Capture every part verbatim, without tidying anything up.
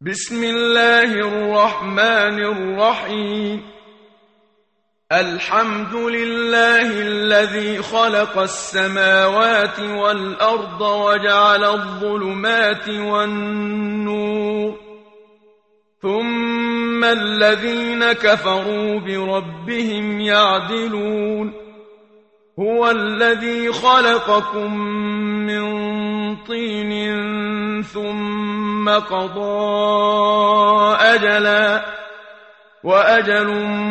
بسم الله الرحمن الرحيم. الحمد لله الذي خلق السماوات والأرض وجعل الظلمات والنور، ثم الذين كفروا بربهم يعدلون. هو الذي خلقكم من طين ثم قضى أجلا وأجل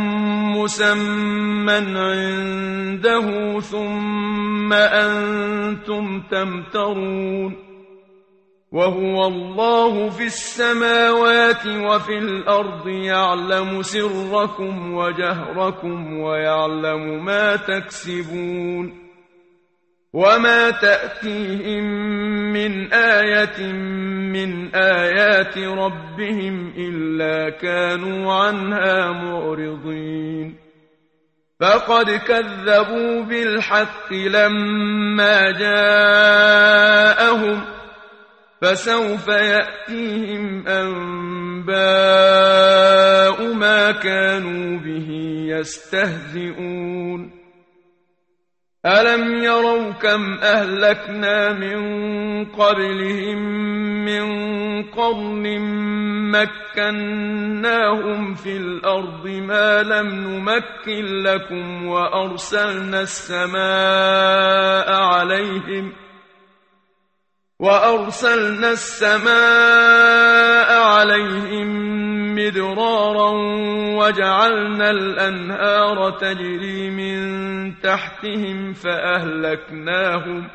مسمى عنده ثم أنتم تمترون. وهو الله في السماوات وفي الأرض يعلم سركم وجهركم ويعلم ما تكسبون. وما تأتيهم من آية من آيات ربهم إلا كانوا عنها معرضين. فقد كذبوا بالحق لما جاءهم، فسوف يأتيهم أنباء ما كانوا به يستهزئون. ألم يروا كم أهلكنا من قبلهم من قرن مكناهم في الأرض ما لم نمكن لكم، وأرسلنا السماء عليهم وأرسلنا السماء عليهم مدرارا وجعلنا الأنهار تجري من تحتهم فأهلكناهم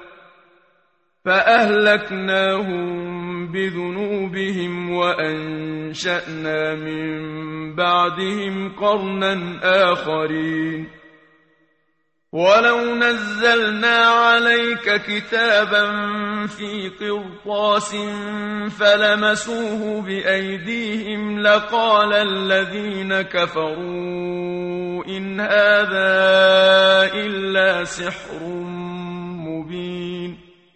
فأهلكناهم بذنوبهم وأنشأنا من بعدهم قرنا آخرين. ولو نزلنا عليك كتابا في قرطاس فلمسوه بأيديهم لقال الذين كفروا إن هذا إلا سحر مبين.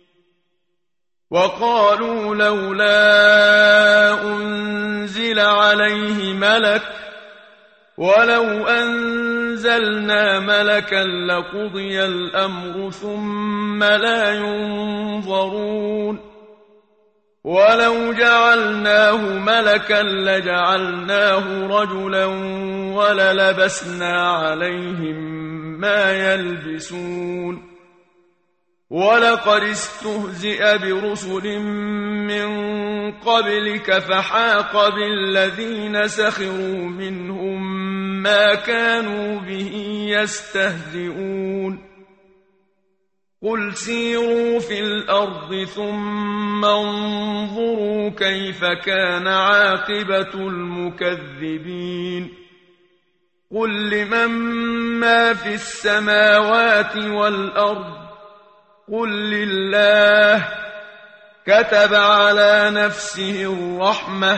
وقالوا لولا أنزل عليه ملك، ولو أنزلنا ملكا لقضي الأمر ثم لا ينظرون. ولو جعلناه ملكا لجعلناه رجلا وللبسنا عليهم ما يلبسون. ولقد استهزئ برسل من قبلك فحاق بالذين سخروا منهم ما كانوا به يستهزئون. قل سيروا في الأرض ثم انظروا كيف كان عاقبة المكذبين. قل لمن ما في السماوات والأرض قل لله. كتب على نفسه الرحمة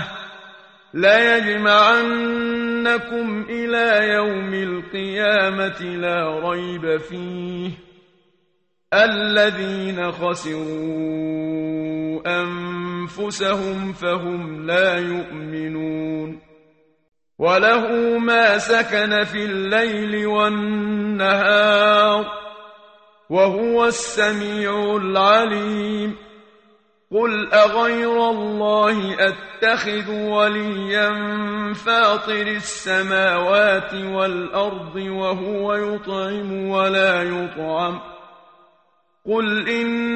ليجمعنكم إلى يوم القيامة لا ريب فيه. الذين خسروا أنفسهم فهم لا يؤمنون. وله ما سكن في الليل والنهار وهو السميع العليم. قل أغير الله أتخذ وليا فاطر السماوات والأرض وهو يطعم ولا يطعم. قل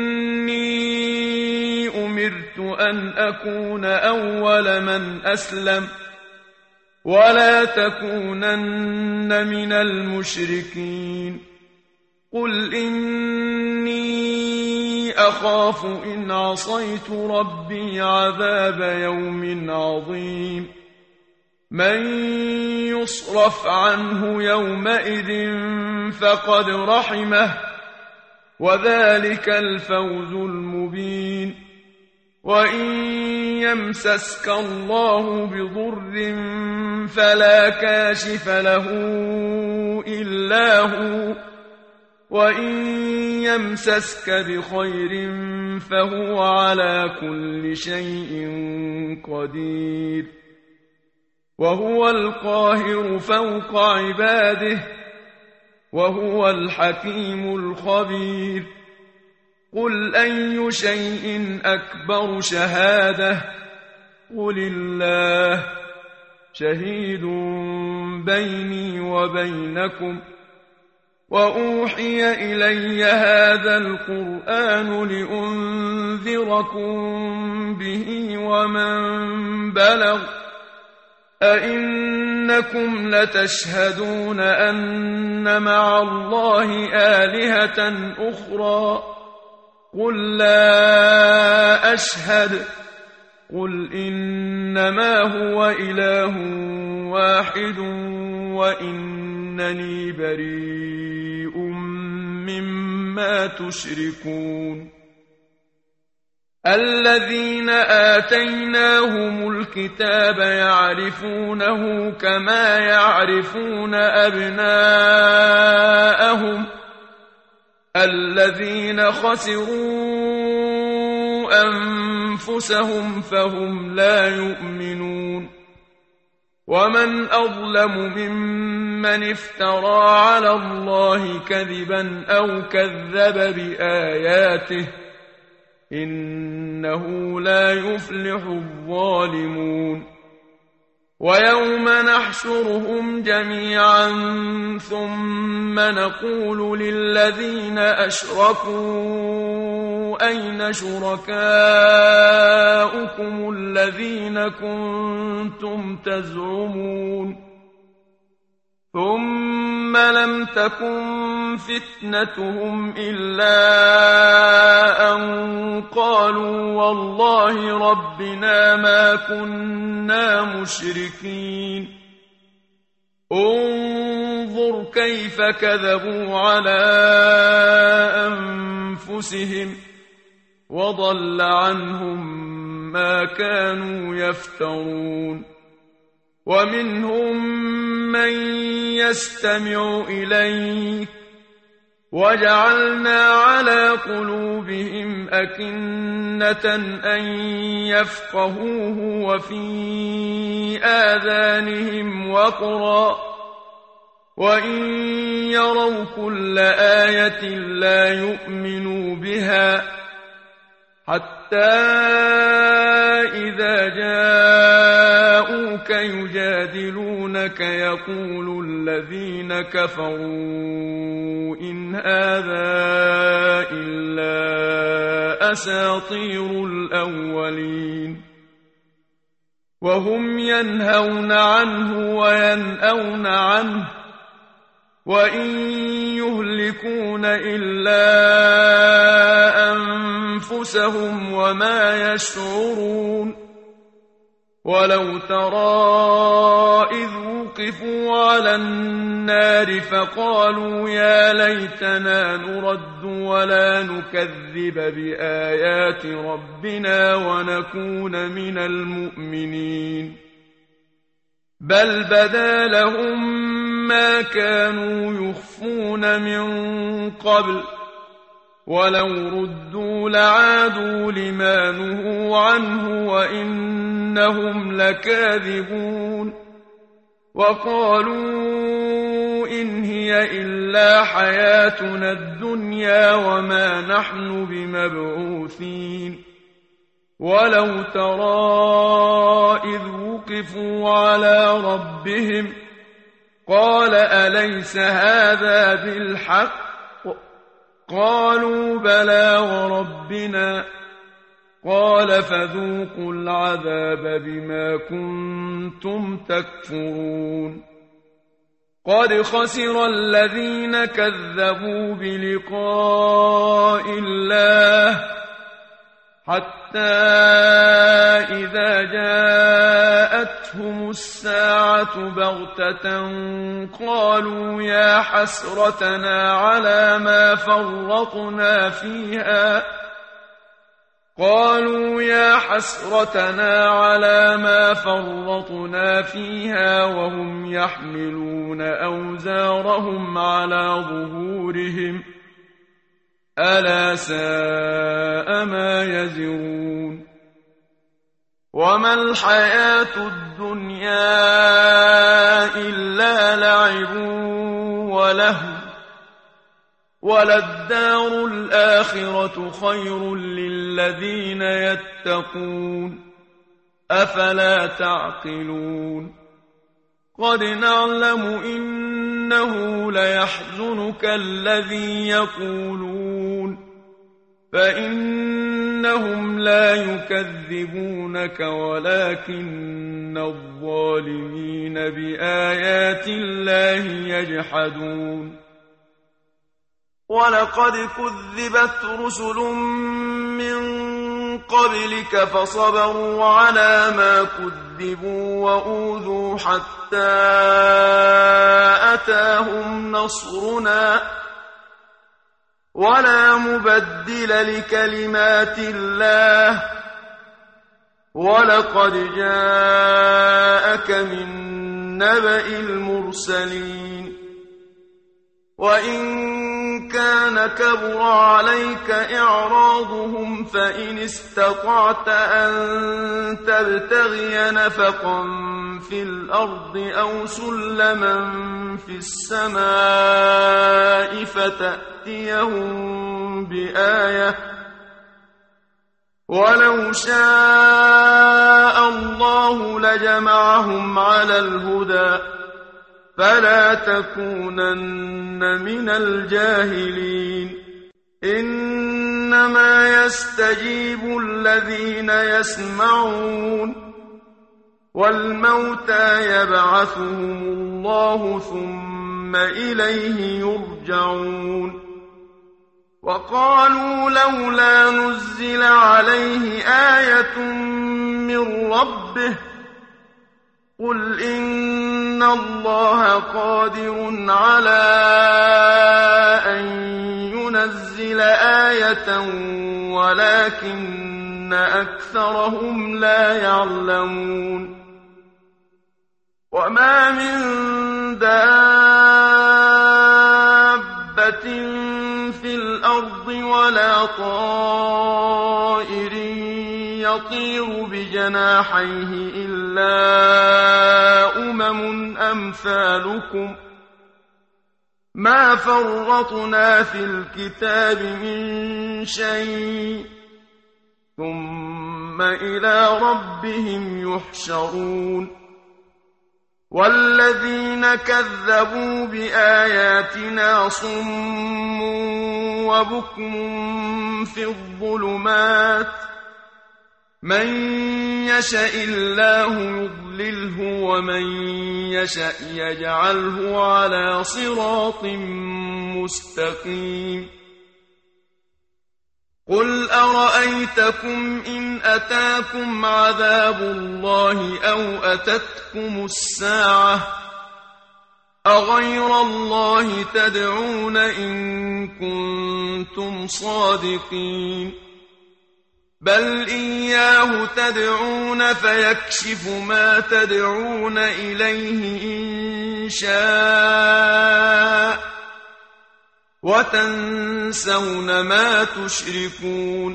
إني أمرت أن أكون أول من أسلم ولا تكونن من المشركين. قل إني أخاف إن عصيت ربي عذاب يوم عظيم. من يصرف عنه يومئذ فقد رحمه وذلك الفوز المبين. وإن يمسسك الله بضر فلا كاشف له إلا هو وإن يمسسك بخير فهو على كل شيء قدير وهو القاهر فوق عباده وهو الحكيم الخبير قل أي شيء أكبر شهادة قل الله شهيد بيني وبينكم وأوحي إلي هذا القرآن لأنذركم به ومن بلغ أئنكم لتشهدون أن مع الله آلهة أخرى قل لا أشهد قل إنما هو إله واحد وإنني بريء مما تشركون الذين آتيناهم الكتاب يعرفونه كما يعرفون أبناءهم الذين خسروا أنفسهم فهم لا يؤمنون ومن أظلم ممن افترى على الله كذبا أو كذب بآياته إنه لا يفلح الظالمون ويوم نحشرهم جميعا ثم نقول للذين أشركوا أين شركاؤكم الذين كنتم تزعمون ثم لم تكن فتنتهم إلا أن قالوا والله ربنا ما كنا مشركين انظر كيف كذبوا على أنفسهم وضل عنهم ما كانوا يفترون ومنهم من يستمع إليك وجعلنا على قلوبهم أكنة أن يفقهوه وفي آذانهم وقرا وإن يروا كل آية لا يؤمنوا بها حتى إذا جاءوك يجادلونك يقول الذين كفروا إن هذا إلا أساطير الأولين وهم ينهون عنه وينأون عنه وإن يهلكون إلا أنفسهم وما يشعرون ولو ترى إذ وقفوا على النار فقالوا يا ليتنا نرد ولا نكذب بآيات ربنا ونكون من المؤمنين بل بدا لهم ما كانوا يخفون من قبل ولو ردوا لعادوا لما نهوا عنه وإنهم لكاذبون وقالوا إن هي إلا حياتنا الدنيا وما نحن بمبعوثين ولو ترى إذ وقفوا على ربهم قال أليس هذا بالحق قالوا بلى وربنا قال فذوقوا العذاب بما كنتم تكفرون قد خسر الذين كذبوا بلقاء الله حتى إذا جاءتهم الساعة بغتة قالوا يا حسرتنا على ما فرطنا فيها قالوا يا حسرتنا على ما فرطنا فيها وهم يحملون أوزارهم على ظهورهم ألا ساء ما يزرون وما الحياة الدنيا إلا لعب ولهو وللدار الآخرة خير للذين يتقون أفلا تعقلون قد نعلم إنه ليحزنك الذي يقولون فإنهم لا يكذبونك ولكن الظالمين بآيات الله يجحدون ولقد كذبت رسل من قبلك فصبروا على ما كذبوا وأوذوا حتى أتاهم نصرنا ولا مبدل لكلمات الله ولقد جاءك من نبأ المرسلين وإن كان كبر عليك إعراضهم فإن استطعت أن تبتغي نفقا في الأرض أو سلما في السماء فتأتيهم بآية ولو شاء الله لجمعهم على الهدى فلا تكونن من الجاهلين إنما يستجيب الذين يسمعون والموتى يبعثهم الله ثم إليه يرجعون وقالوا لولا نزل عليه آية من ربه قل إن الله قادر على أن ينزل آية ولكن أكثرهم لا يعلمون وما من دابة في الأرض ولا طائر يطير بجناحيه إلا أمم أمثالكم ما فرطنا في الكتاب من شيء ثم إلى ربهم يحشرون والذين كذبوا بآياتنا صم وبكم في الظلمات من يشاء الله يضلله ومن يشاء يجعله على صراط مستقيم قل أرأيتكم إن أتاكم عذاب الله أو أتتكم الساعة أغير الله تدعون إن كنتم صادقين بل إياه تدعون فيكشف ما تدعون إليه إن شاء وتنسون ما تشركون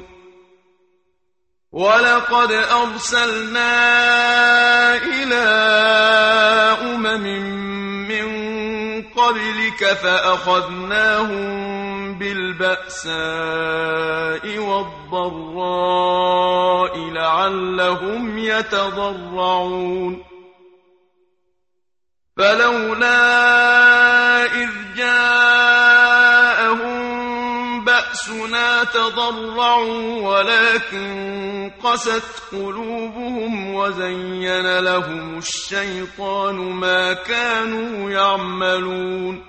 ولقد أرسلنا إلى أمم من قبلك فأخذناهم بالبأساء والضراء لعلهم يتضرعون فلولا إذ جاءهم بأسنا تضرعوا ولكن قست قلوبهم وزين لهم الشيطان ما كانوا يعملون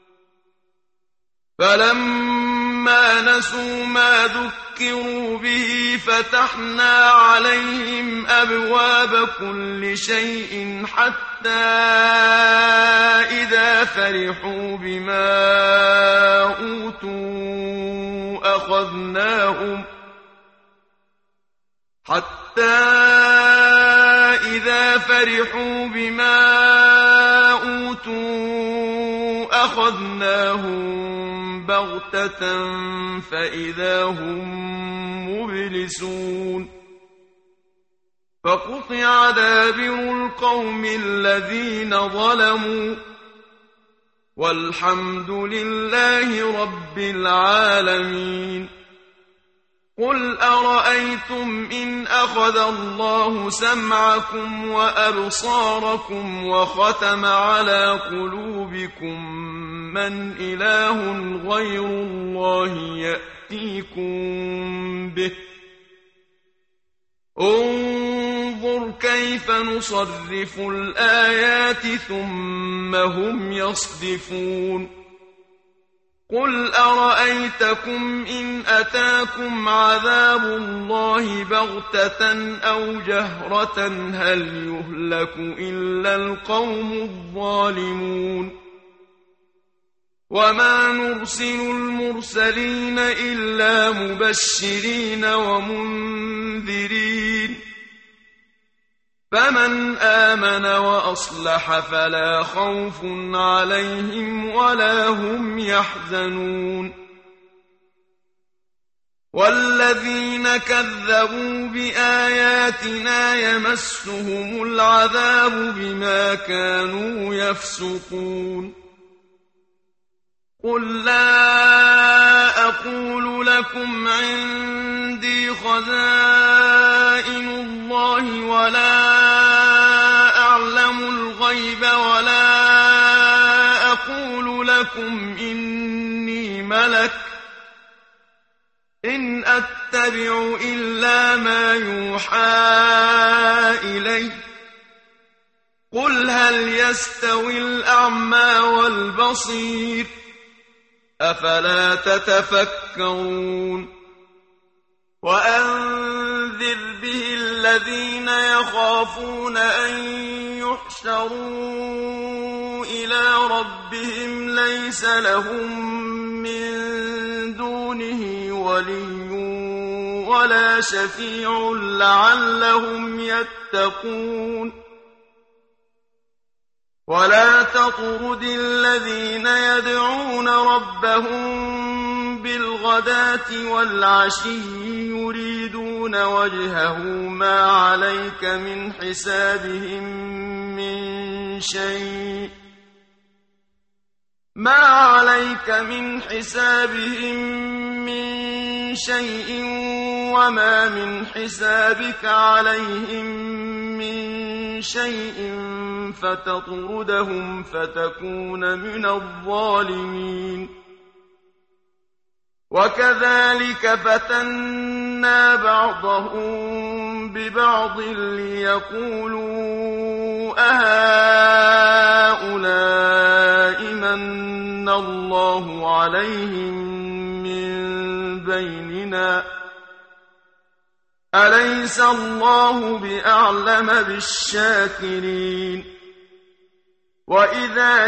فلما نسوا ما ذكروا به فتحنا عليهم أبواب كل شيء حتى إذا فرحوا بما أوتوا أخذناهم حتى إذا فرحوا بما أوتوا أخذناهم بغتة فإذا هم مبلسون فقطع دابر القوم الذين ظلموا والحمد لله رب العالمين قل أرأيتم إن أخذ الله سمعكم وأبصاركم وختم على قلوبكم من إله غير الله يأتيكم به انظر كيف نصرف الآيات ثم هم يصدفون قل أرأيتكم إن أتاكم عذاب الله بغتة أو جهرة هل يهلك إلا القوم الظالمون وما نرسل المرسلين إلا مبشرين ومنذرين فمن آمن وأصلح فلا خوف عليهم ولا هم يحزنون والذين كذبوا بآياتنا يمسهم العذاب بما كانوا يفسقون قل لا أقول لكم عندي خزائن الله ولا أعلم الغيب ولا أقول لكم إني ملك إن أتبع إلا ما يوحى إلي قل هل يستوي الأعمى والبصير أفلا تتفكرون وأنذر به الذين يخافون أن يحشروا إلى ربهم ليس لهم من دونه ولي ولا شفيع لعلهم يتقون ولا تطرد الذين يدعون ربهم بالغداة والعشي يريدون وجهه ما عليك من حسابهم من شيء ما عليك من حسابهم من شيء وما من حسابك عليهم من شيء فتطردهم فتكون من الظالمين وكذلك فتنا بعضهم ببعض ليقولوا أهؤلاء من الله عليهم من بيننا أليس الله بأعلم بالشاكرين وإذا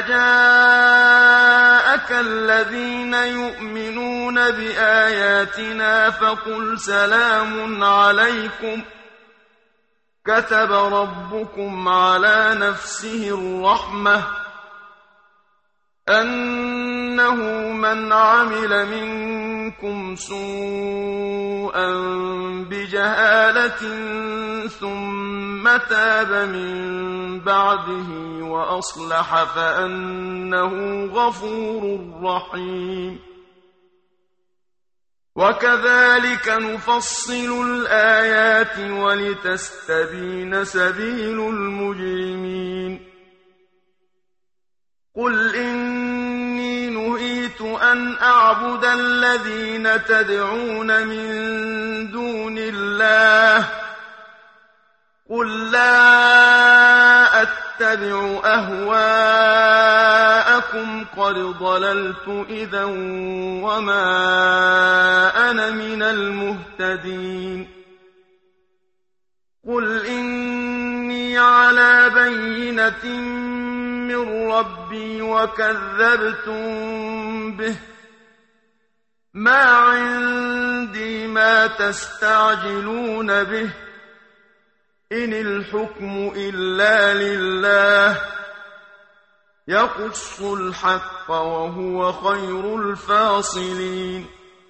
جاءك الذين يؤمنون بآياتنا فقل سلام عليكم كتب ربكم على نفسه الرحمة أنه من عمل منكم سوءا بجهالة ثم تاب من بعده وأصلح فأنه غفور رحيم وكذلك نفصل الآيات ولتستبين سبيل المجرمين قل إني نهيت أن أعبد الذين تدعون من دون الله قل لا أتبع أهواءكم قد ضللت إذا وما أنا من المهتدين قل إني على بينة من ربي وكذبتم به ما عندي ما تستعجلون به إن الحكم إلا لله يقص الحق وهو خير الفاصلين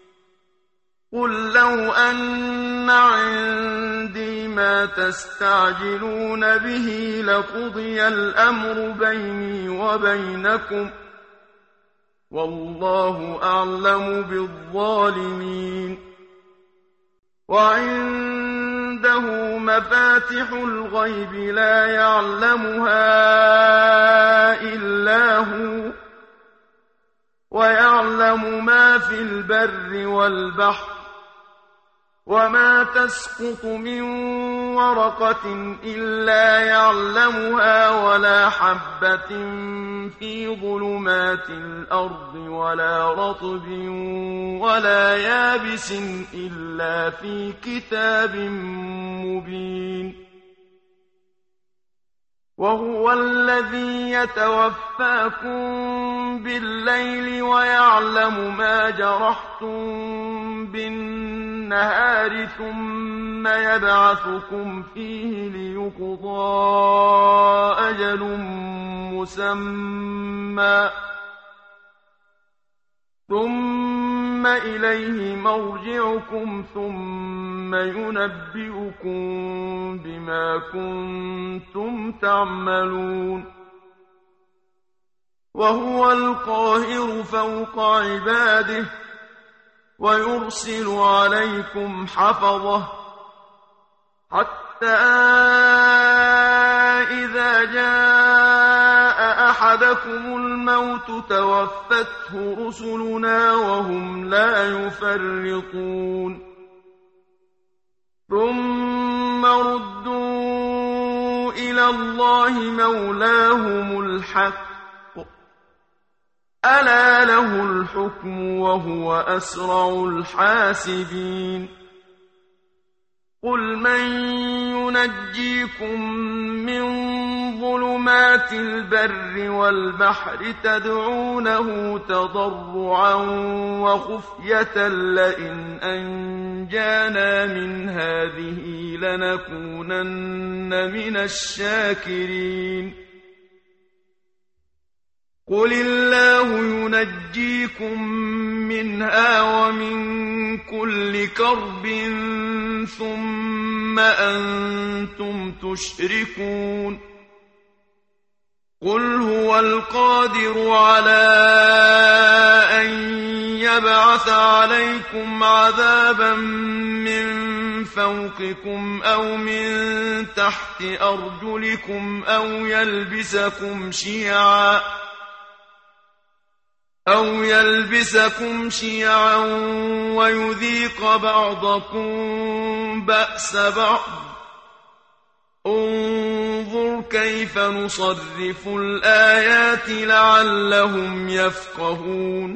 قل لو أن عندي ما تستعجلون به لقضي الأمر بيني وبينكم والله أعلم بالظالمين وعنده مفاتح الغيب لا يعلمها إلا هو ويعلم ما في البر والبحر وما تسقط من ورقة إلا يعلمها ولا حبة في ظلمات الأرض ولا رطب ولا يابس إلا في كتاب مبين وهو الذي يتوفاكم بالليل ويعلم ما جرحتم بالنهار ثم يبعثكم فيه ليقضى أجل مسمى ثم إليه مرجعكم ثم ينبئكم بما كنتم تعملون وهو القاهر فوق عباده ويرسل عليكم حفظه حتى إذا جاء أحدكم الموت توفته رسلنا وهم لا يفرطون ثم ردوا إلى الله مولاهم الحق ألا له الحكم وهو أسرع الحاسبين قل من ينجيكم من ظلمات البر والبحر تدعونه تضرعا وخفية لئن أنجانا من هذه لنكونن من الشاكرين قل الله ينجيكم منها ومن كل كرب ثم أنتم تشركون قل هو القادر على أن يبعث عليكم عذابا من فوقكم أو من تحت أرجلكم أو يلبسكم شيعا أو يلبسكم شيعا ويذيق بعضكم بأس بعض انظر كيف نصرف الآيات لعلهم يفقهون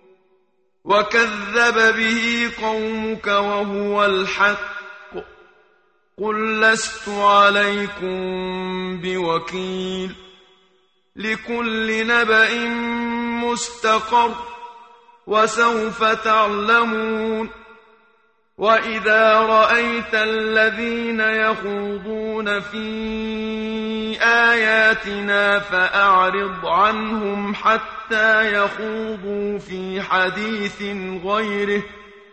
وكذب به قومك وهو الحق قل لست عليكم بوكيل لكل نبأ مستقر وسوف تعلمون وإذا رأيت الذين يخوضون في آياتنا فأعرض عنهم حتى يخوضوا في حديث غيره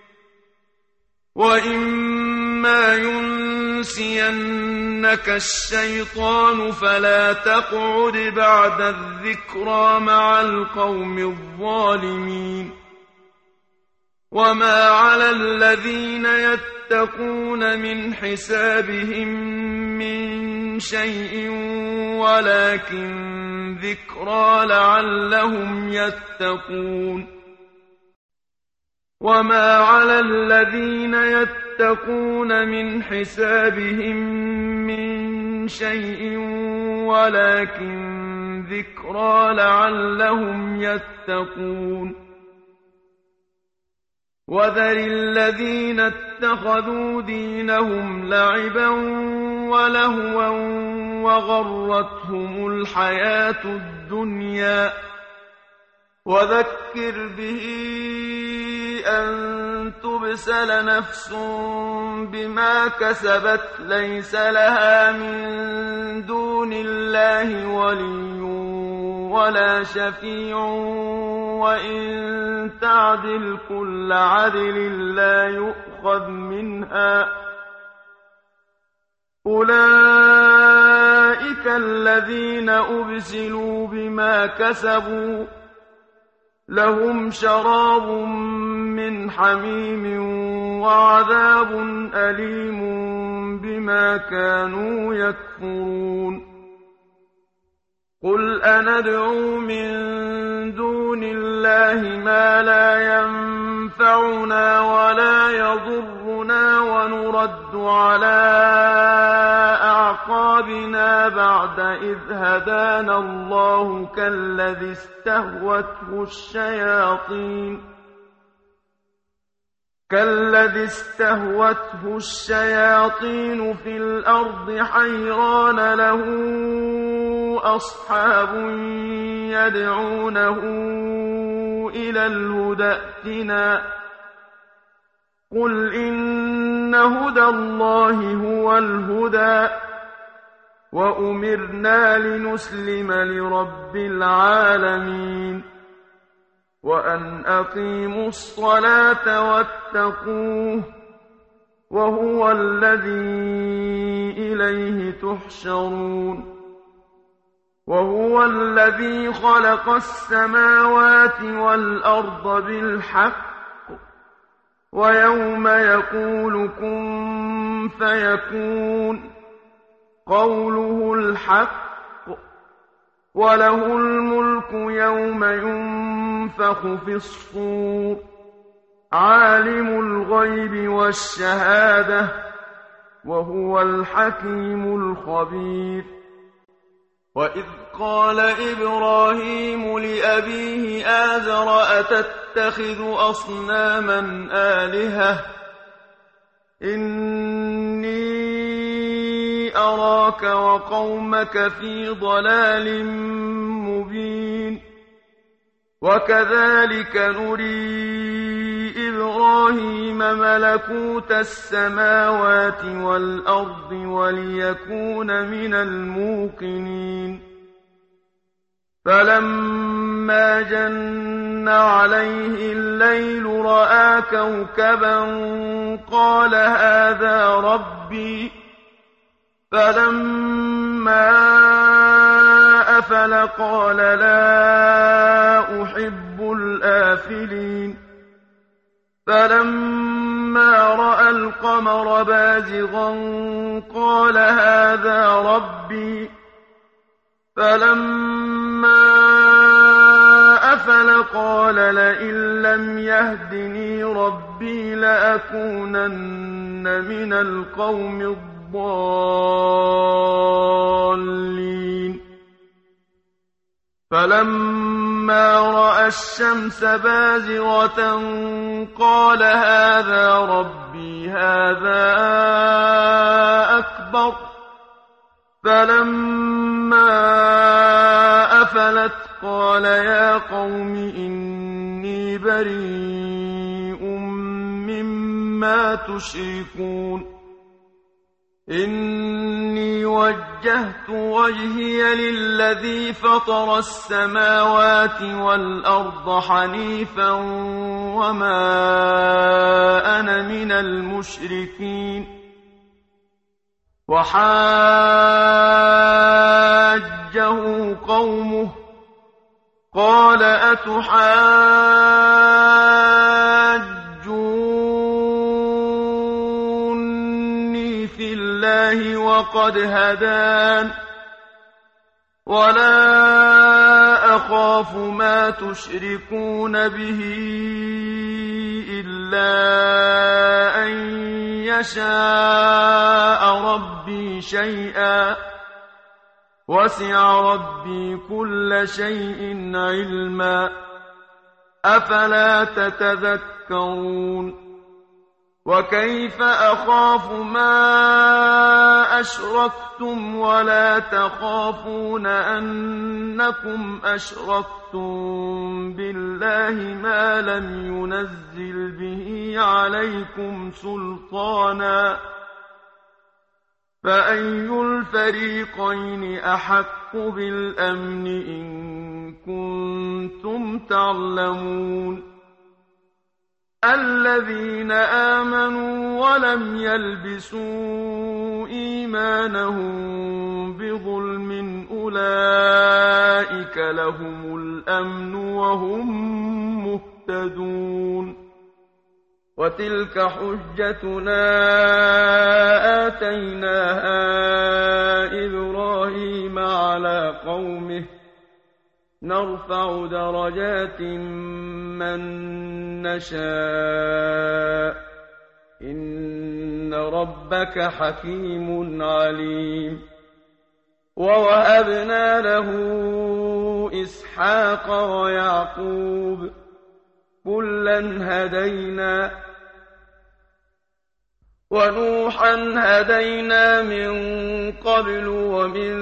وإما ينسينك الشيطان فلا تقعد بعد الذكرى مع القوم الظالمين وما على الذين يتقون من حسابهم من شيء ولكن ذكرى لعلهم يتقون وما على الذين يتقون من حسابهم من شيء ولكن ذكرى لعلهم يتقون وذر الذين اتخذوا دينهم لعبا ولهوا وغرتهم الحياة الدنيا وذكر به أن تبسل نفس بما كسبت ليس لها من دون الله ولي ولا شفيع وإن تعدل كل عدل لا يؤخذ منها أولئك الذين أبسلوا بما كسبوا لهم شراب من حميم وعذاب أليم بما كانوا يكفرون قل أندعو من دون الله ما لا ينفعنا ولا يضرنا ونرد على أعقابنا بعد إذ هدانا الله كالذي استهوته الشياطين كالذي استهوته الشياطين في الأرض حيران له أصحاب يدعونه إلى الهدى ائتنا قل إن هدى الله هو الهدى وأمرنا لنسلم لرب العالمين وأن أقيموا الصلاة واتقوه وهو الذي إليه تحشرون وهو الذي خلق السماوات والأرض بالحق ويوم يقول كن فيكون قوله الحق وله الملك يوم ينفخ في الصور عالم الغيب والشهادة وهو الحكيم الخبير وإذ قال إبراهيم لأبيه آزر أتتخذ أصناما آلهة إني أراك وقومك في ضلال مبين وكذلك نري إبراهيم ملكوت السماوات والأرض وليكون من الموقنين فلما جن عليه الليل رأى كوكبا قال هذا ربي فلما أفل قال لا أحب الآفلين فلما رأى القمر بازغا قال هذا ربي فلما أفل قال لئن لم يهدني ربي لأكونن من القوم الضالين فلما رأى الشمس بازغة قال هذا ربي هذا أكبر فلما أفلت قال يا قوم إني بريء مما تشركون إني وجهت وجهي للذي فطر السماوات والأرض حنيفا وما أنا من المشركين وحاجه قومه قال أتحاجوني في الله وقد هدان ولا أخاف ما تشركون به إلا أن يشاء ربي شيئا وسع ربي كل شيء علما أفلا تتذكرون وكيف أخاف ما أشركتم ولا تخافون أنكم أشركتم بالله ما لم ينزل به عليكم سلطانا فأي الفريقين أحق بالأمن إن كنتم تعلمون الذين آمنوا ولم يلبسوا إيمانهم بظلم أولئك لهم الأمن وهم مهتدون وتلك حجتنا آتيناها إبراهيم على قومه نرفع درجات من نشاء إن ربك حكيم عليم ووهبنا له إسحاق ويعقوب كلا هدينا ونوحا هدينا من قبل ومن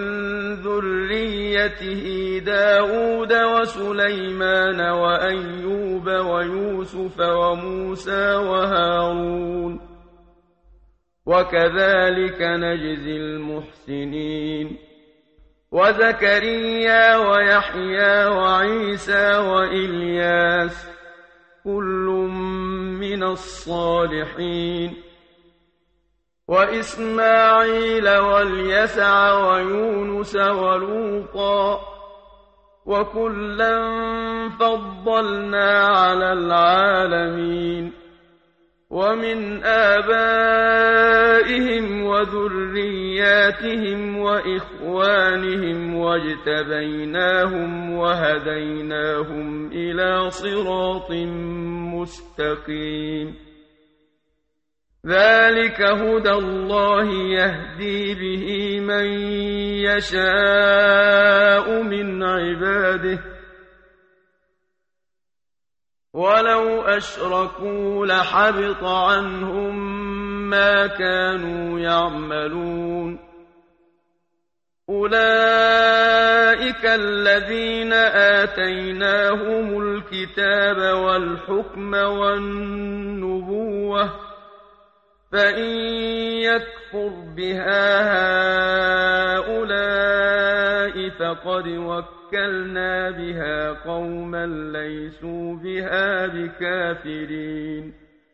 ذريته داود وسليمان وأيوب ويوسف وموسى وهارون وكذلك نجزي المحسنين وزكريا ويحيى وعيسى وإلياس كل من الصالحين وإسماعيل واليسع ويونس ولوطا وكلا فضلنا على العالمين ومن آبائهم وذرياتهم وإخوانهم واجتبيناهم وهديناهم إلى صراط مستقيم ذلك هدى الله يهدي به من يشاء من عباده ولو أشركوا لحبط عنهم ما كانوا يعملون أولئك الذين آتيناهم الكتاب والحكم والنبوة فإن يكفر بها هؤلاء فقد وكلنا بها قوما ليسوا بها بكافرين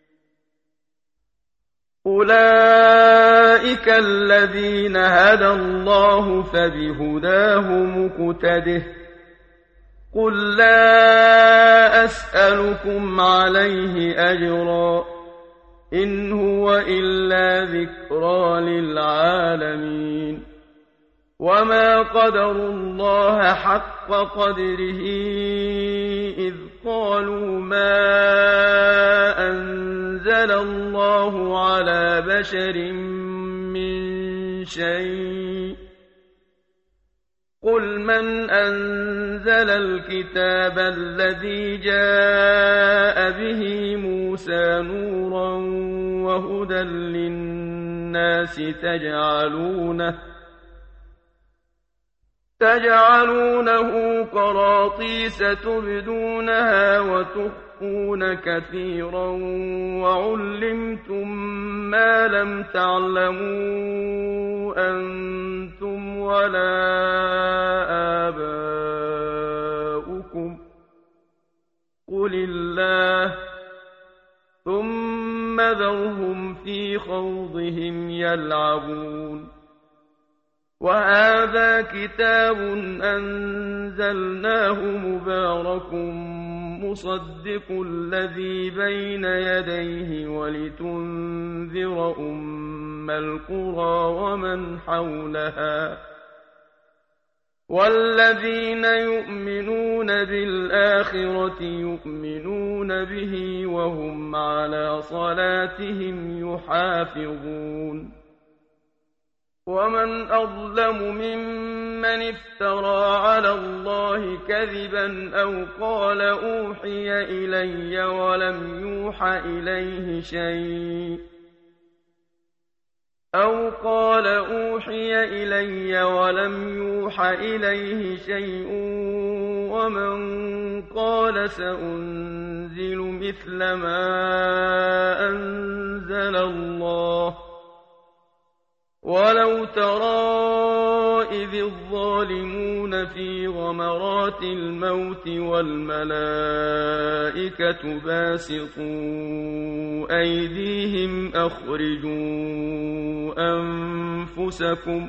أولئك الذين هدى الله فبهداه مقتده قل لا أسألكم عليه أجرا إن هو إلا ذكرى للعالمين وما قدروا الله حق قدره إذ قالوا ما أنزل الله على بشر من شيء قل من أنزل الكتاب الذي جاء به موسى نورا وهدى للناس تجعلونه تجعلونه قراطيس تبدونها وتخفون كثيرا وعلمتم ما لم تعلموا أنتم ولا آباؤكم قل الله ثم ذرهم في خوضهم يلعبون وهذا كتاب أنزلناه مبارك مصدق الذي بين يديه ولتنذر أم القرى ومن حولها والذين يؤمنون بالآخرة يؤمنون به وهم على صلاتهم يحافظون ومن أظلم ممن افترى على الله كذبا أو قال أوحي إلي ولم يوح إليه شيء أو قال أوحي إلي ولم يوح إليه شيء ومن قال سأنزل مثل ما أنزل الله ولو ترى إذ الظالمون في غمرات الموت والملائكة باسطوا أيديهم أخرجوا أنفسكم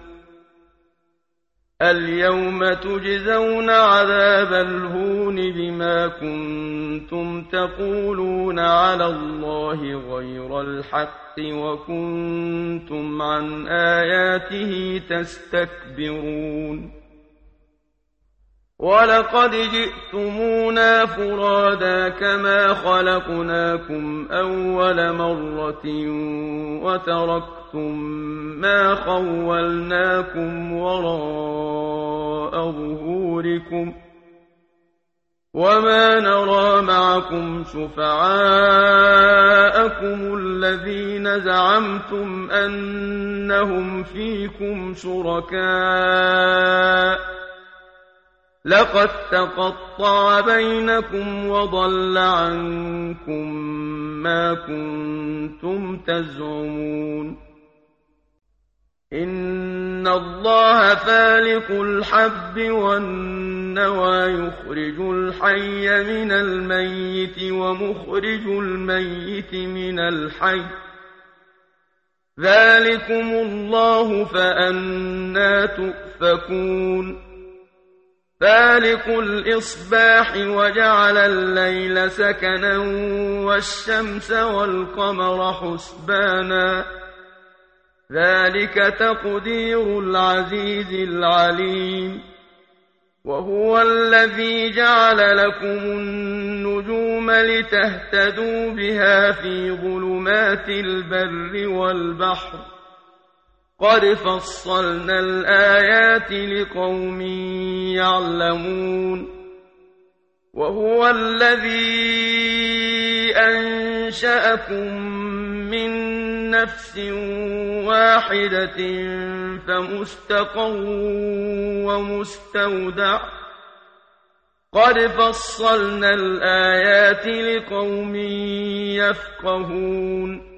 اليوم تجزون عذاب الهون بما كنتم تقولون على الله غير الحق وكنتم عن آياته تستكبرون ولقد جئتمونا فرادا كما خلقناكم أول مرة وتركتم ما خولناكم وراء ظهوركم وما نرى معكم شفعاءكم الذين زعمتم أنهم فيكم شركاء لقد تقطع بينكم وضل عنكم ما كنتم تزعمون إن الله فالق الحب والنوى يخرج الحي من الميت ومخرج الميت من الحي ذلكم الله فأنى تؤفكون فالق الإصباح وجعل الليل سكنا والشمس والقمر حسبانا ذلك تقدير العزيز العليم وهو الذي جعل لكم النجوم لتهتدوا بها في ظلمات البر والبحر قد فصلنا الآيات لقوم يعلمون وهو الذي أنشأكم من نفس واحدة فمستقر ومستودع قد فصلنا الآيات لقوم يفقهون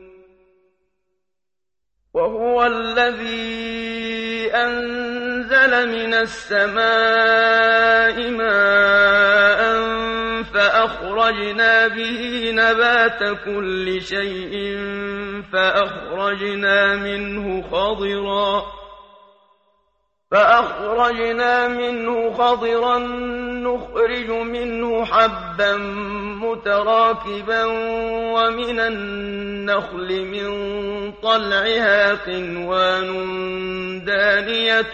وهو الذي أنزل من السماء ماء فأخرجنا به نبات كل شيء فأخرجنا منه خضرا فأخرجنا منه خضرا نخرج منه حبا متراكبا ومن النخل من طلعها قنوان دانية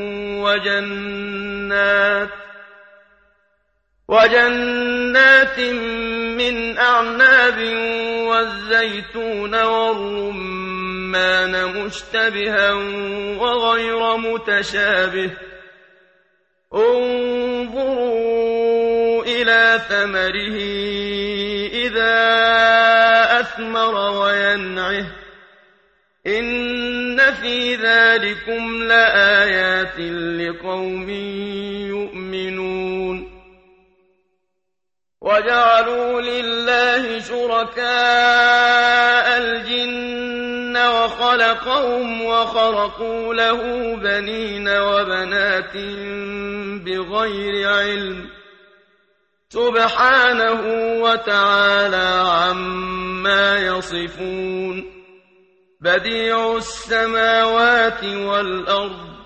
وجنات وجنات من أعناب والزيتون والرمان مشتبها وغير متشابه انظروا إلى ثمره إذا أثمر وينعه إن في ذلكم لآيات لقوم يؤمنون وجعلوا لله شركاء الجن وخلقهم وخرقوا له بنين وبنات بغير علم سبحانه وتعالى عما يصفون بديع السماوات والأرض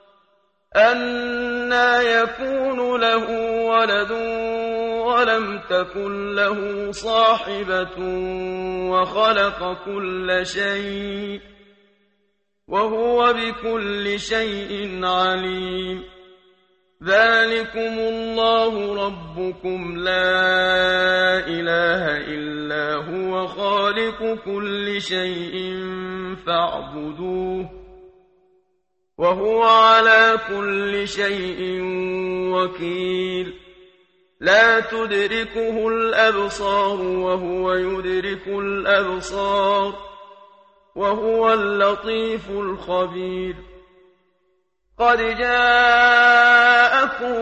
أنى يكون له ولد ولم تكن له صاحبة وخلق كل شيء وهو بكل شيء عليم ذلكم الله ربكم لا إله إلا هو خالق كل شيء فاعبدوه وهو على كل شيء وكيل لا تدركه الأبصار وهو يدرك الأبصار وهو اللطيف الخبير قد جاءكم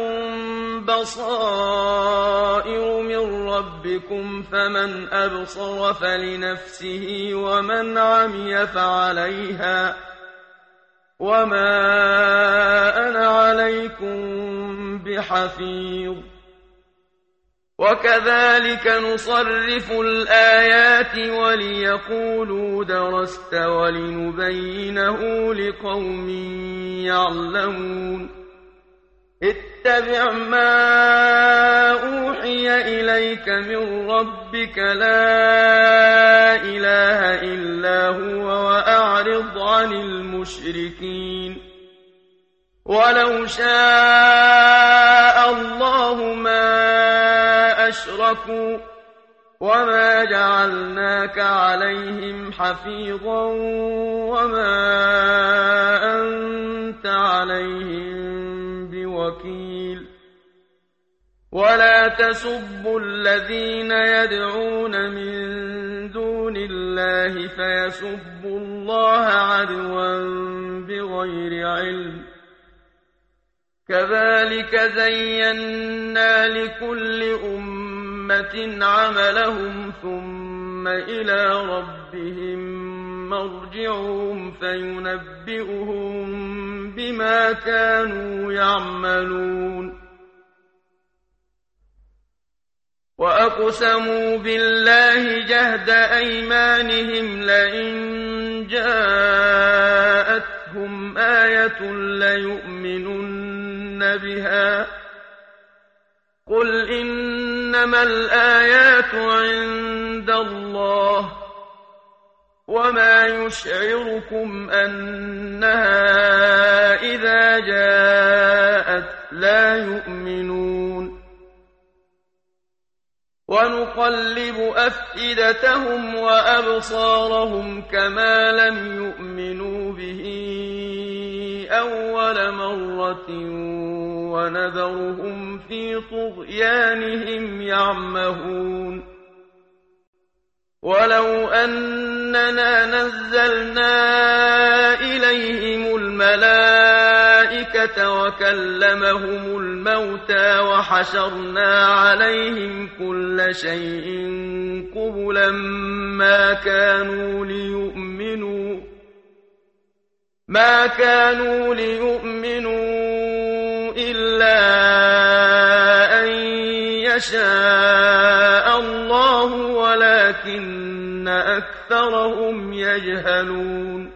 بصائر من ربكم فمن أبصر فلنفسه ومن عمي فعليها وما أنا حفيظ وكذلك نصرف الآيات وليقولوا درست ولنبينه لقوم يعلمون اتبع ما أوحي إليك من ربك لا إله إلا هو وأعرض عن المشركين ولو شاء الله ما أشركوا وما جعلناك عليهم حفيظا وما أنت عليهم بوكيل ولا تسبوا الذين يدعون من دون الله فيسبوا الله عدوا بغير علم كذلك زينا لكل أمة عملهم ثم إلى ربهم مرجعهم فينبئهم بما كانوا يعملون وأقسموا بالله جهد أيمانهم لئن جاءتهم آية ليؤمنن بها قل إنما الآيات عند الله وما يشعركم أنها إذا جاءت لا يؤمنون ونقلب أفئدتهم وأبصارهم كما لم يؤمنوا به أول مرة ونذرهم في طغيانهم يعمهون ولو أننا نزلنا إليهم الملائكة وكلمهم الموتى وحشرنا عليهم كل شيء قبلا ما كانوا ليؤمنوا ما كانوا ليؤمنوا إلا أن يشاء الله ولكن أكثرهم يجهلون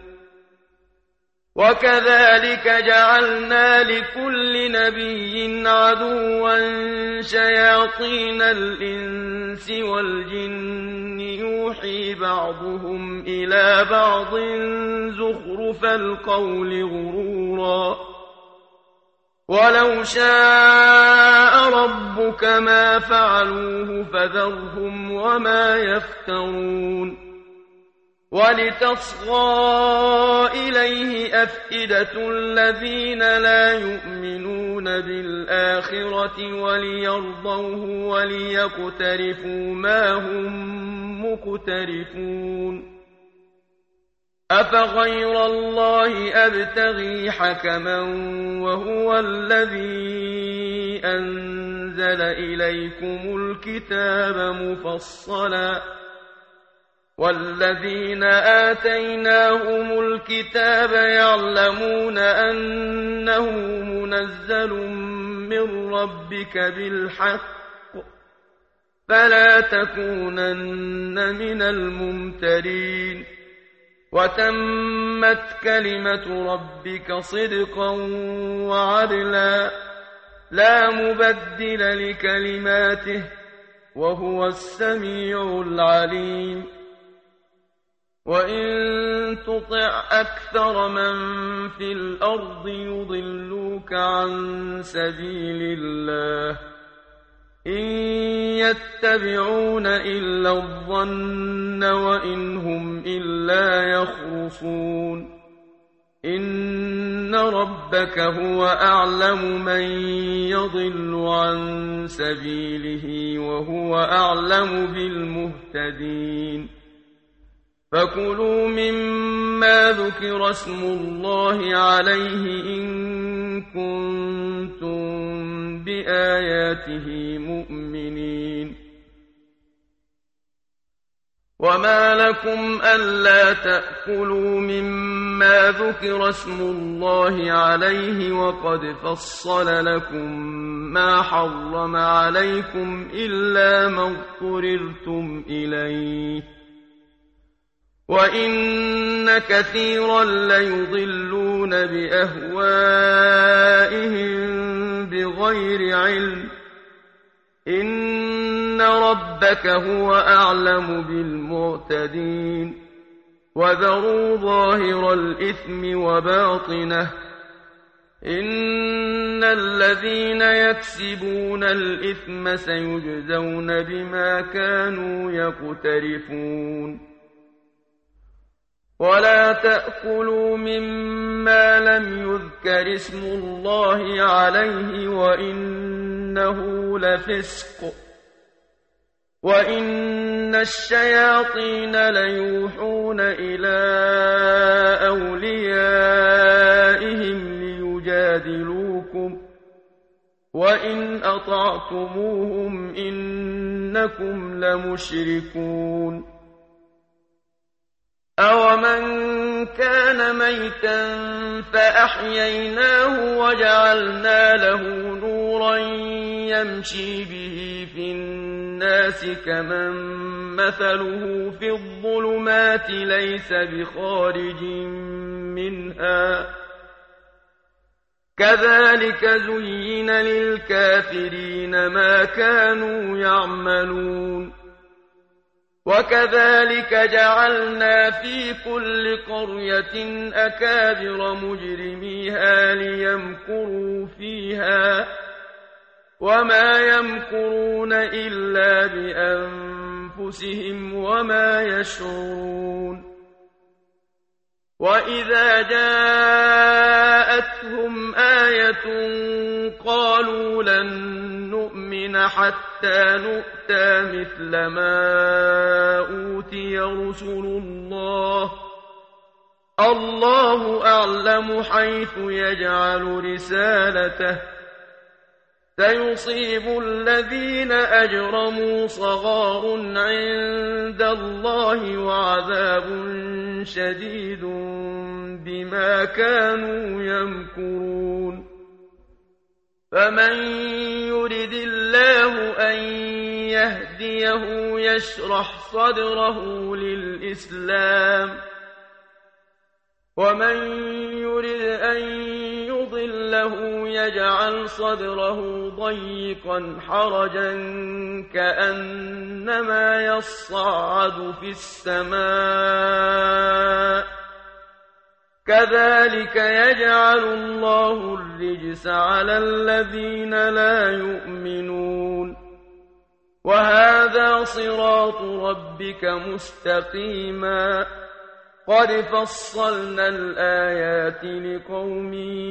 وكذلك جعلنا لكل نبي عدوا شياطين الإنس والجن يوحي بعضهم إلى بعض زخرف القول غرورا ولو شاء ربك ما فعلوه فذرهم وما يفترون ولتصغى إليه أفئدة الذين لا يؤمنون بالآخرة وليرضوه وليقترفوا ما هم مقترفون أفغير الله أبتغي حكما وهو الذي أنزل إليكم الكتاب مفصلا والذين آتيناهم الكتاب يعلمون أنه منزل من ربك بالحق فلا تكونن من الممترين وتمت كلمة ربك صدقا وعدلا لا مبدل لكلماته وهو السميع العليم وإن تطع أكثر من في الأرض يضلوك عن سبيل الله إن يتبعون إلا الظن وإن هم إلا يخرصون إن ربك هو أعلم من يضل عن سبيله وهو أعلم بالمهتدين فكلوا مما ذكر اسم الله عليه إن كنتم بآياته مؤمنين وما لكم ألا تأكلوا مما ذكر اسم الله عليه وقد فصل لكم ما حرم عليكم إلا ما اضطررتم إليه وإن كثيرا ليضلون بأهوائهم بغير علم إن ربك هو أعلم بالمعتدين وذروا ظاهر الإثم وباطنه إن الذين يكسبون الإثم سيجزون بما كانوا يقترفون ولا تأكلوا مما لم يذكر اسم الله عليه وإنه لفسق وإن الشياطين ليوحون إلى أوليائهم ليجادلوكم وإن أطعتموهم إنكم لمشركون أَوَمَنْ كَانَ مَيْتًا فَأَحْيَيْنَاهُ وَجَعَلْنَا لَهُ نُورًا يَمْشِي بِهِ فِي النَّاسِ كَمَن مَّثَلُهُ فِي الظُّلُمَاتِ لَيْسَ بِخَارِجٍ مِّنْهَا كَذَلِكَ زُيِّنَ لِلْكَافِرِينَ مَا كَانُوا يَعْمَلُونَ وكذلك جعلنا في كل قرية أكابر مجرميها ليمكروا فيها وما يمكرون إلا بأنفسهم وما يشعرون وإذا جاءتهم آية قالوا لن نؤمن حتى نؤتى مثل ما أوتي رسل الله الله أعلم حيث يجعل رسالته سيصيب الذين أجرموا صغار عند الله وعذاب شديد بما كانوا يمكرون فمن يرد الله أن يهديه يشرح صدره للإسلام ومن يرد أن يضله يجعل صدره ضيقا حرجا كأنما يصعد في السماء كذلك يجعل الله الرجس على الذين لا يؤمنون وهذا صراط ربك مستقيما قد فصلنا الآيات لقوم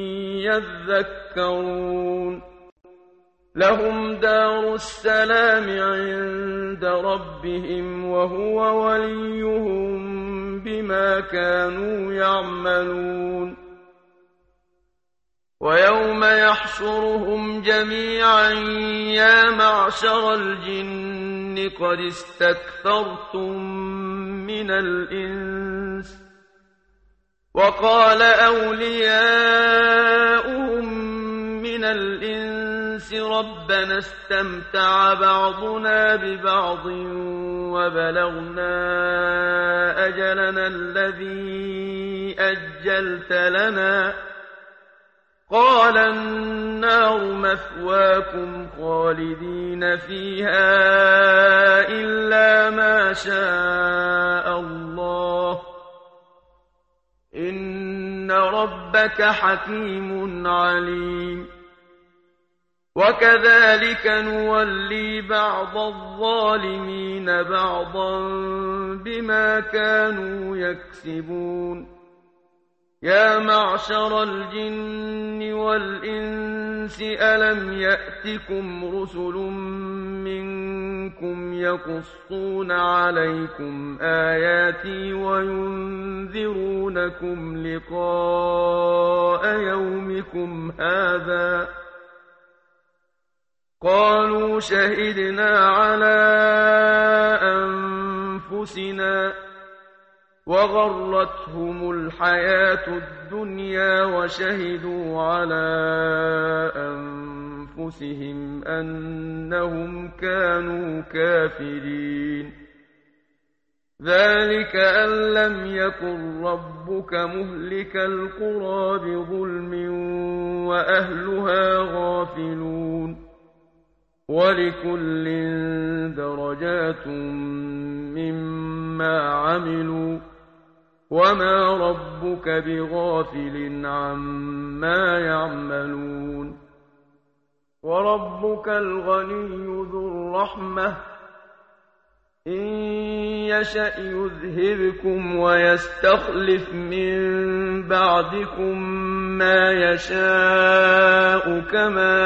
يذكرون لهم دار السلام عند ربهم وهو وليهم بما كانوا يعملون ويوم يحشرهم جميعا يا معشر الجن قد استكثرتم من الإنس وقال أولياؤهم من الإنس ربنا استمتع بعضنا ببعض وبلغنا أجلنا الذي أجلت لنا قال النار مثواكم خالدين فيها إلا ما شاء الله إن ربك حكيم عليم وكذلك نولي بعض الظالمين بعضا بما كانوا يكسبون يا معشر الجن والإنس ألم يأتكم رسل منكم يقصون عليكم آياتي وينذرونكم لقاء يومكم هذا قالوا شهدنا على أنفسنا أنفسنا وغرتهم الحياة الدنيا وشهدوا على أنفسهم أنهم كانوا كافرين. ذلك أن لم يكن ربك مهلك القرى بظلم وأهلها غافلون. ولكل درجات مما عملوا وما ربك بغافل عما يعملون. وربك الغني ذو الرحمة إن يشأ يذهبكم ويستخلف من بعدكم ما يشاء كما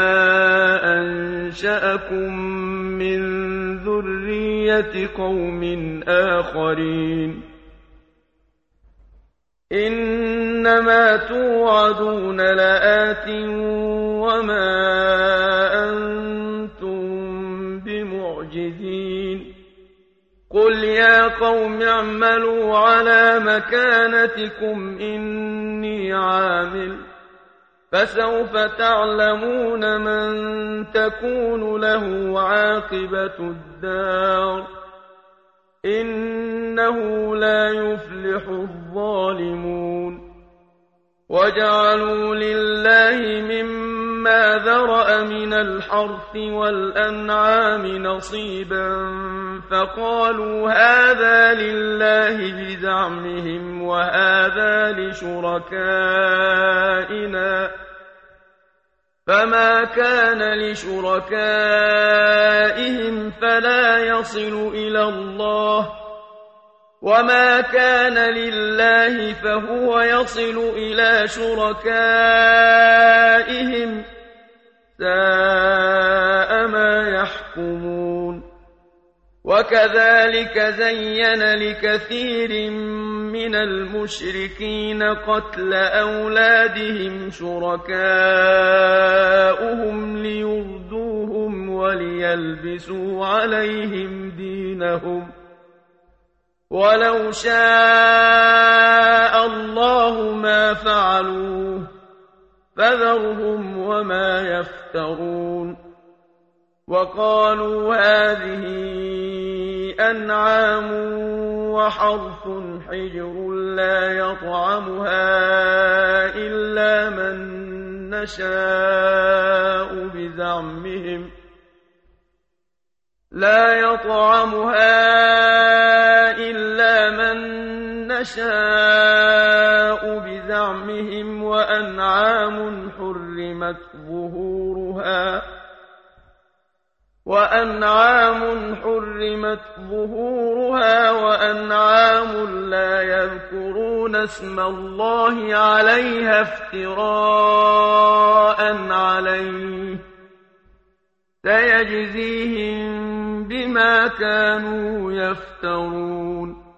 أنشأكم من ذرية قوم آخرين. إنما توعدون لآت وما أنتم بمعجزين. قل يا قوم اعملوا على مكانتكم إني عامل فسوف تعلمون من تكون له عاقبة الدار إنه لا يفلح الظالمون. وجعلوا لله مما ذرأ من الحرث والأنعام نصيبا فقالوا هذا لله بزعمهم وهذا لشركائنا فما كان لشركائهم فلا يصل إلى الله وما كان لله فهو يصل إلى شركائهم ساء ما يحكمون. وكذلك زين لكثير من المشركين قتل أولادهم شركاؤهم ليردوهم وليلبسوا عليهم دينهم ولو شاء الله ما فعلوه فذرهم وما يفترون. وقالوا هذه أنعام وحرث حجر لا يطعمها إلا من نشاء بزعمهم لا يطعمها إلا من نشاء بزعمهم وأنعام حرمت ظهورها وأنعام حرمت ظهورها وأنعام لا يذكرون اسم الله عليها افتراء عليه سيجزيهم بما كانوا يفترون.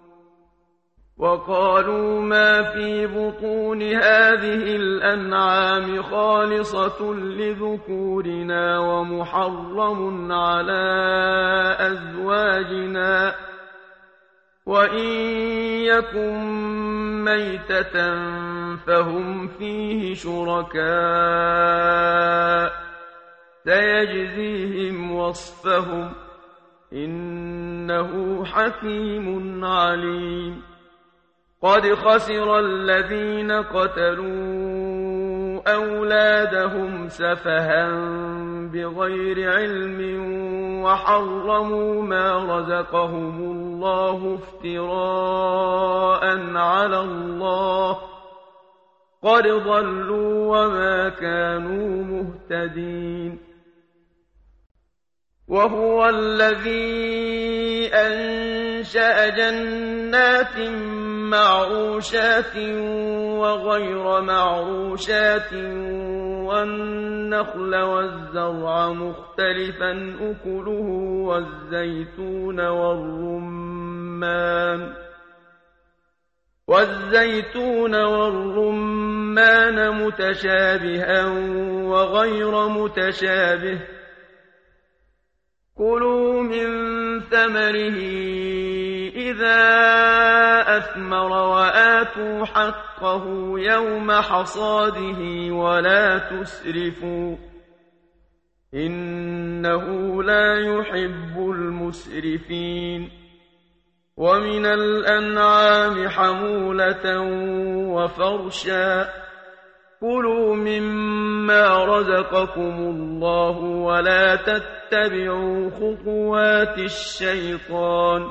وقالوا ما في بطون هذه الأنعام خالصة لذكورنا ومحرم على أزواجنا وإن يكن ميتة فهم فيه شركاء سيجزيهم وصفهم إنه حكيم عليم. قد خسر الذين قتلوا أولادهم سفها بغير علم وحرموا ما رزقهم الله افتراء على الله قد ضلوا وما كانوا مهتدين. وهو الذي أنشأ جنات معروشات وغير معروشات والنخل والزرع مختلفا أكله والزيتون والرمان والزيتون والرمان متشابها وغير متشابه كلوا من ثمره إذا أثمر وآتوا حقه يوم حصاده ولا تسرفوا إنه لا يحب المسرفين ومن الأنعام حمولة وفرشا كلوا مما رزقكم الله ولا تتبعوا خطوات الشيطان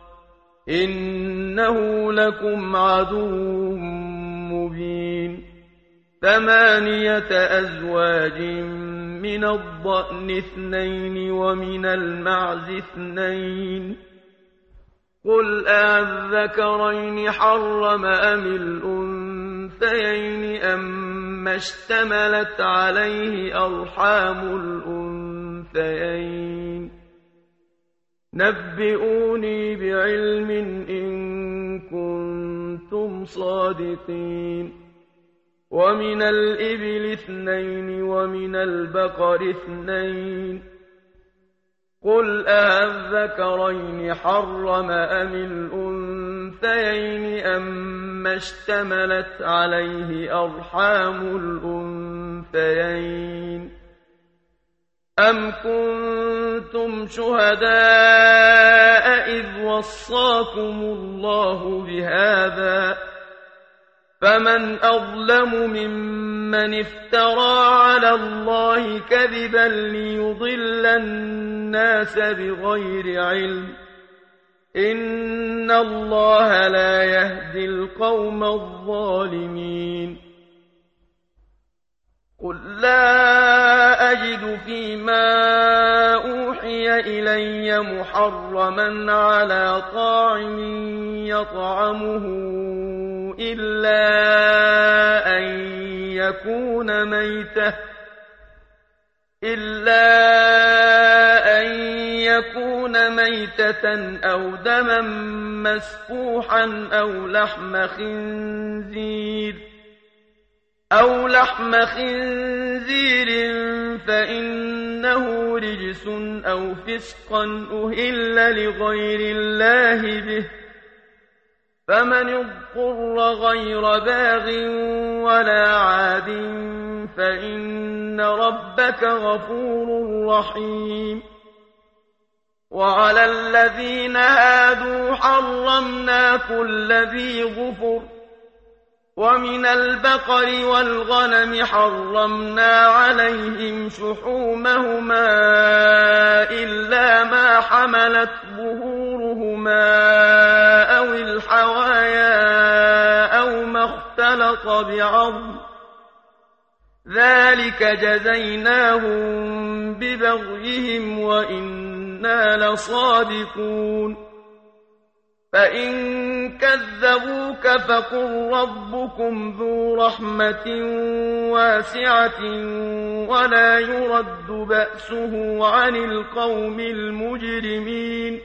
إنه لكم عدو مبين ثمانية أزواج من الضأن اثنين ومن المعز اثنين قل أذكرين حرم أم الأنثيين أما اشتملت عليه أرحام الأنثيين نبئوني بعلم إن كنتم صادقين ومن الإبل اثنين ومن البقر اثنين قل أذكرين حرم أم الأنثيين أما اشتملت عليه أرحام الأنثيين أم كنتم شهداء إذ وصاكم الله بهذا فمن أظلم ممن افترى على الله كذبا ليضل الناس بغير علم إن الله لا يهدي القوم الظالمين قل لا أجد فيما أوحي إلي محرما على طاعم يطعمه إلا أن يكون ميتة إلا أن يكون ميتة أو دما مسفوحا أو لحم خنزير أو لحم خنزير فإنه رجس أو فسقا أهل لغير الله به فمن اضطر غير باغ ولا عاد فإن ربك غفور رحيم وعلى الذين هادوا حرمنا كل ذي ظفر ومن البقر والغنم حرمنا عليهم شحومهما إلا ما حملت ظهورهما أو الحوايا أو ما اختلط بعظم ذلك جزيناهم ببغيهم وإنا لصادقون فإن كذبوك فقل ربكم ذو رحمة واسعة ولا يرد بأسه عن القوم المجرمين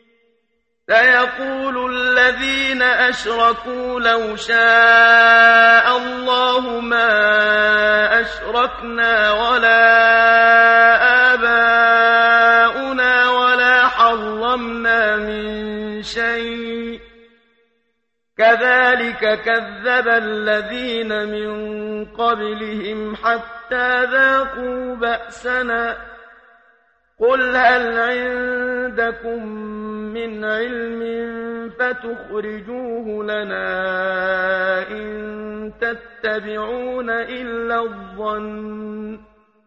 سيقول الذين أشركوا لو شاء الله ما أشركنا ولا آباؤنا ولا حرمنا من شيء كذلك كذب الذين من قبلهم حتى ذاقوا بأسنا قل هل عندكم من علم فتخرجوه لنا إن تتبعون إلا الظن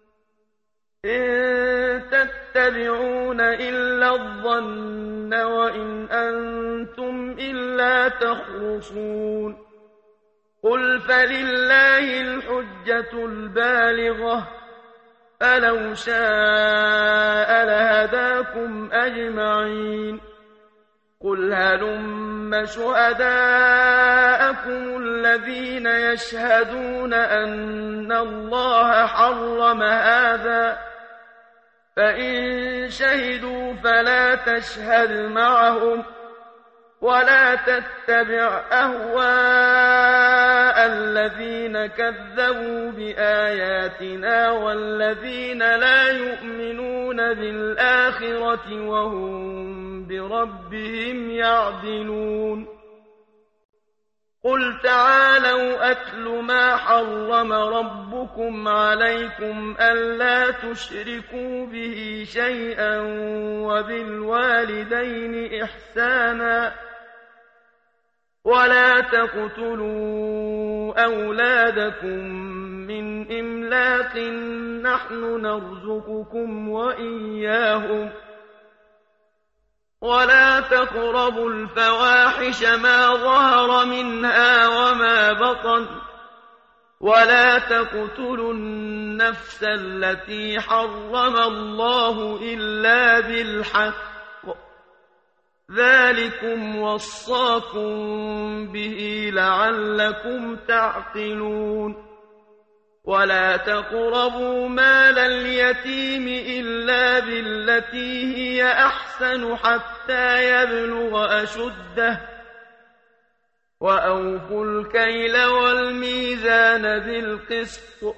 إن تتبعون إلا الظن وإن أنتم إلا تخرصون قل فلله الحجة البالغة فلو شاء لهداكم أجمعين قل هلم شهداءكم الذين يشهدون أن الله حرم هذا فإن شهدوا فلا تشهد معهم ولا تتبع أهواء الذين كذبوا بآياتنا والذين لا يؤمنون بالآخرة وهم بربهم يعدلون قل تعالوا أتل ما حرم ربكم عليكم ألا تشركوا به شيئا وبالوالدين إحسانا ولا تقتلوا أولادكم من إملاق نحن نرزقكم وإياهم ولا تقربوا الفواحش ما ظهر منها وما بطن ولا تقتلوا النفس التي حرم الله إلا بالحق ذلكم وصاكم به لعلكم تعقلون ولا تقربوا مال اليتيم إلا بالتي هي أحسن حتى يبلغ أشده وأوفوا الكيل والميزان بالقسط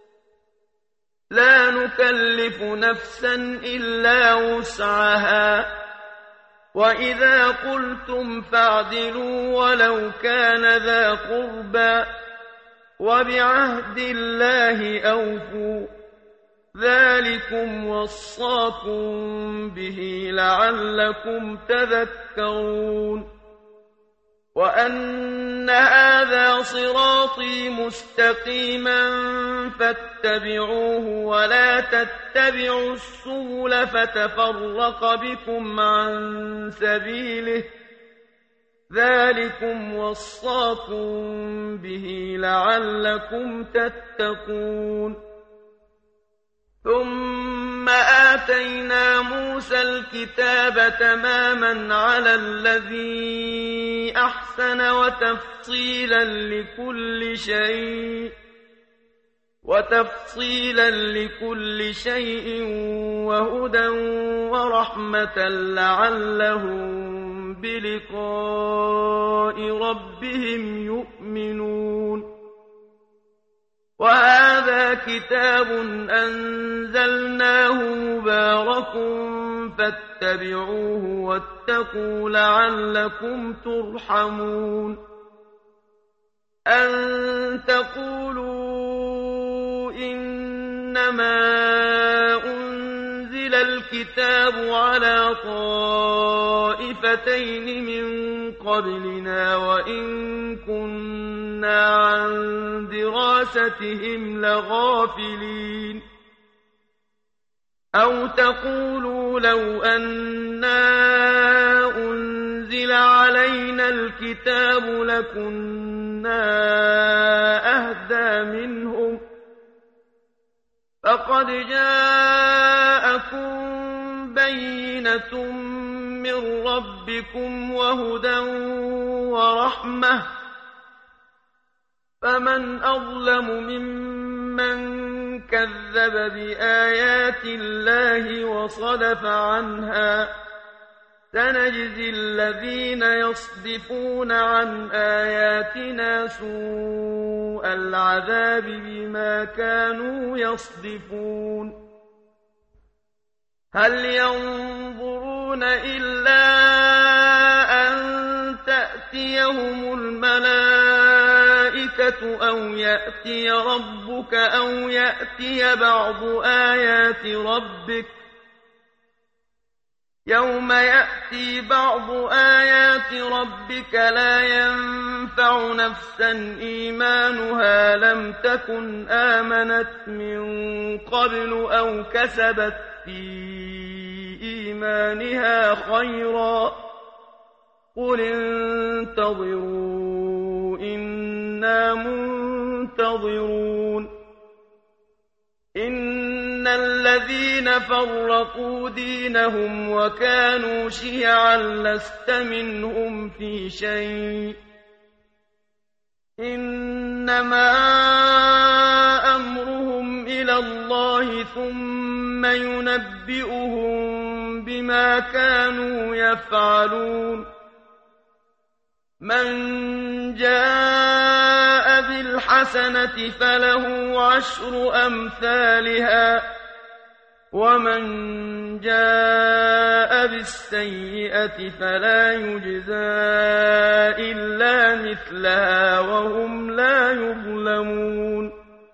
لا نكلف نفسا إلا وسعها وإذا قلتم فاعدلوا ولو كان ذا قربى وبعهد الله أوفوا ذلكم وصاكم به لعلكم تذكرون وأن هذا صراطي مستقيما فاتبعوه ولا تتبعوا السبل فتفرق بكم عن سبيله ذلكم وصاكم به لعلكم تتقون ثم آتينا موسى الكتاب تماما على الذي أحسن وتفصيلا لكل شيء وتفصيلا لكل شيء وهدى ورحمة لعلهم بلقاء ربهم يؤمنون وهذا كتاب أنزلناه مبارك فاتبعوه واتقوا لعلكم ترحمون أن تقولوا إنما أنزل الكتاب على طائفتين من قبلنا وإن كنا عن دراستهم لغافلين أو تقولوا لو أنا أنزل علينا الكتاب لكنا أهدى منهم فقد جاءكم بينة من ربكم وهدى ورحمة فمن أظلم ممن كذب بآيات الله وصدف عنها سنجزي الذين يصدفون عن آياتنا سوء العذاب بما كانوا يصدفون هل ينظرون إلا أن تأتيهم الملائكة أو يأتي ربك أو يأتي بعض آيات ربك يوم يأتي بعض آيات ربك لا ينفع نفسا إيمانها لم تكن آمنت من قبل أو كسبت في إيمانها خيرا قل انتظروا إنا منتظرون إن الذين فرقوا دينهم وكانوا شيعا لست منهم في شيء إنما أمرهم إلى الله ثم ينبئهم بما كانوا يفعلون من جاء بالحسنة فله عشر أمثالها ومن جاء بالسيئة فلا يجزى إلا مثلها وهم لا يظلمون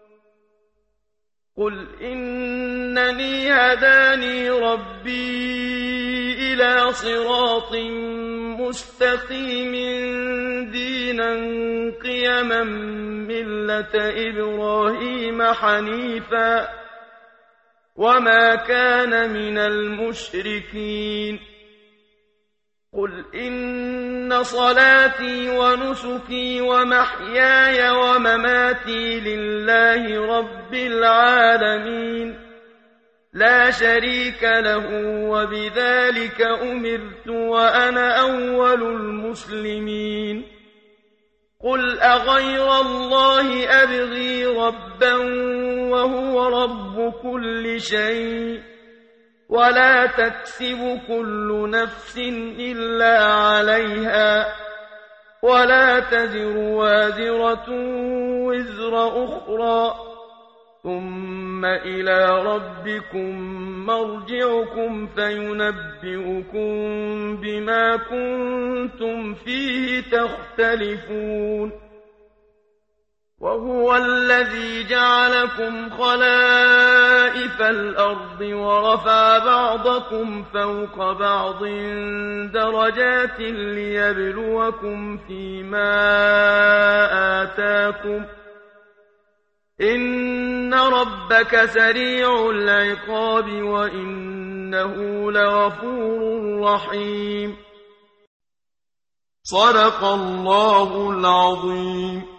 قل إنني هداني ربي إلى صراط مستقيم دينا قيما ملة إبراهيم حنيفا وما كان من المشركين قل إن صلاتي ونسكي ومحياي ومماتي لله رب العالمين لا شريك له وبذلك أمرت وأنا أول المسلمين قل أغير الله أبغي ربا وهو رب كل شيء ولا تكسب كل نفس إلا عليها ولا تزر وازرة وزر أخرى ثم إلى ربكم مرجعكم فينبئكم بما كنتم فيه تختلفون وهو الذي جعلكم خلائف الأرض ورفع بعضكم فوق بعض درجات ليبلوكم فيما آتاكم إن ربك سريع العقاب وإنه لغفور رحيم صدق الله العظيم.